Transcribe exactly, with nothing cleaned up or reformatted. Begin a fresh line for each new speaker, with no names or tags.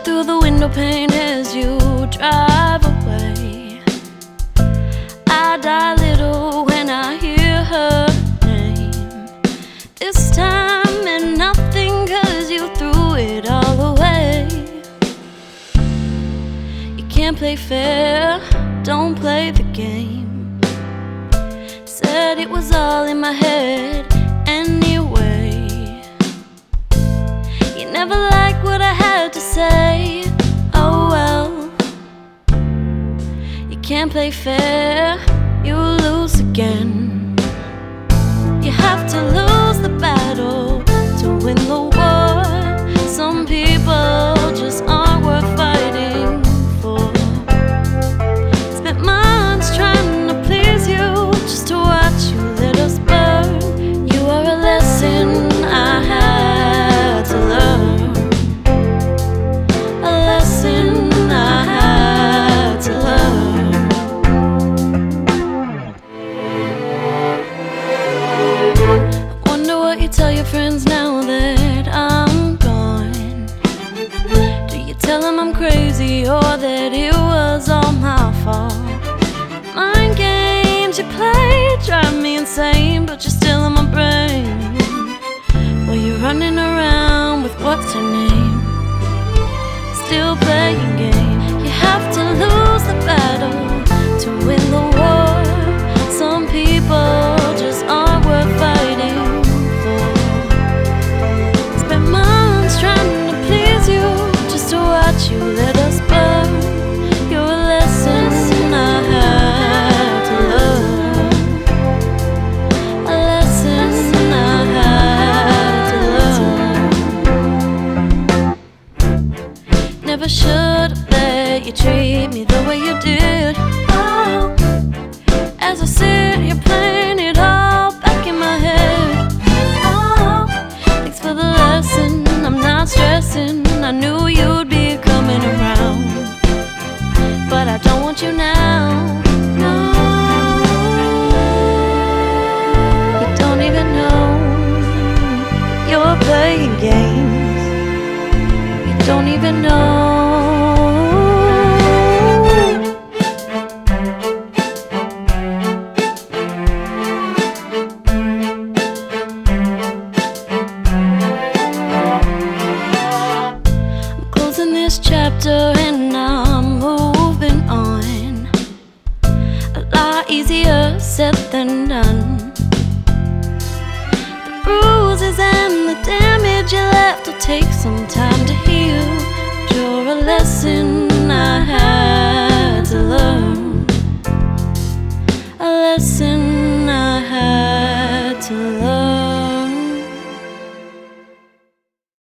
through the window pane as you drive away. I die little when I hear her name. This time meant nothing 'cause you threw it all away. You can't play fair, don't play the game. Said it was all in my head anyway. You never liked what I had to say, oh well. You can't play fair, you lose again. You have to lose the battle to win the war. Some people just aren't worth fighting for. Spent months trying to please you just to watch you let us burn. You are a lesson I had to learn. A lesson I had to learn. Wonder what you tell your friends now that I'm gone. Do you tell them I'm crazy or that it was all my fault? Mind games you play drive me insane, but you're still in my brain. While you're running around with what's her name, still playing game. You have to lose the battle to win the war. Some people just aren't worth fighting for. Spent months trying to please you just to watch you let us burn. You're a lesson I had to learn. A lesson I had to learn. Never should have let you treat me the way you did. Oh, as I sit here playing it all back in my head. Oh, thanks for the lesson, I'm not stressing. I knew you'd be coming around, but I don't want you now. No, you don't even know you're playing games. You don't even know. This chapter and I'm moving on. A lot easier said than done. The bruises and the damage you left will take some time to heal. You're a lesson I had to learn. A lesson I had to learn.